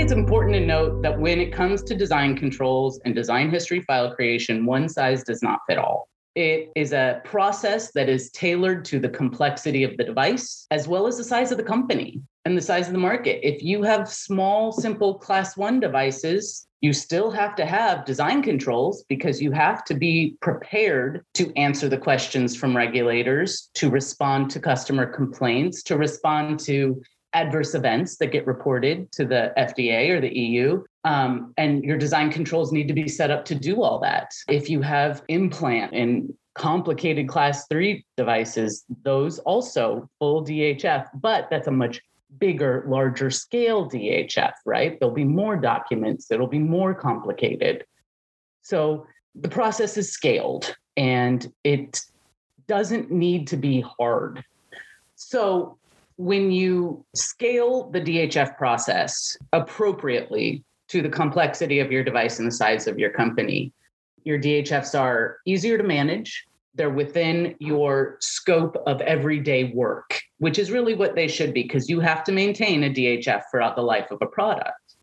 it's important to note that when it comes to design controls and design history file creation, one size does not fit all. It is a process that is tailored to the complexity of the device, as well as the size of the company and the size of the market. If you have small, simple class 1 devices, you still have to have design controls because you have to be prepared to answer the questions from regulators, to respond to customer complaints, to respond to adverse events that get reported to the FDA or the EU. And your design controls need to be set up to do all that. If you have implant and complicated class 3 devices, those also full DHF, but that's a much bigger, larger scale DHF, right? There'll be more documents. It'll be more complicated. So the process is scaled and it doesn't need to be hard. So when you scale the DHF process appropriately to the complexity of your device and the size of your company, your DHFs are easier to manage. They're within your scope of everyday work, which is really what they should be, because you have to maintain a DHF throughout the life of a product.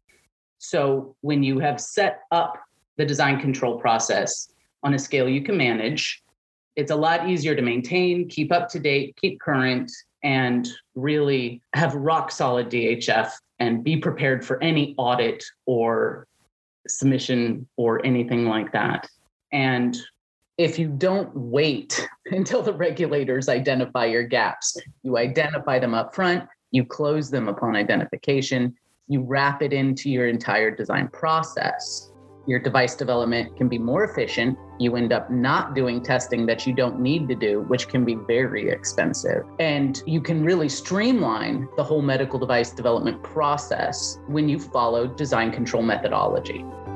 So when you have set up the design control process on a scale you can manage, it's a lot easier to maintain, keep up to date, keep current, and really have rock solid DHF and be prepared for any audit or submission or anything like that. And if you don't wait until the regulators identify your gaps, you identify them up front, you close them upon identification, you wrap it into your entire design process, your device development can be more efficient. You end up not doing testing that you don't need to do, which can be very expensive. And you can really streamline the whole medical device development process when you follow design control methodology.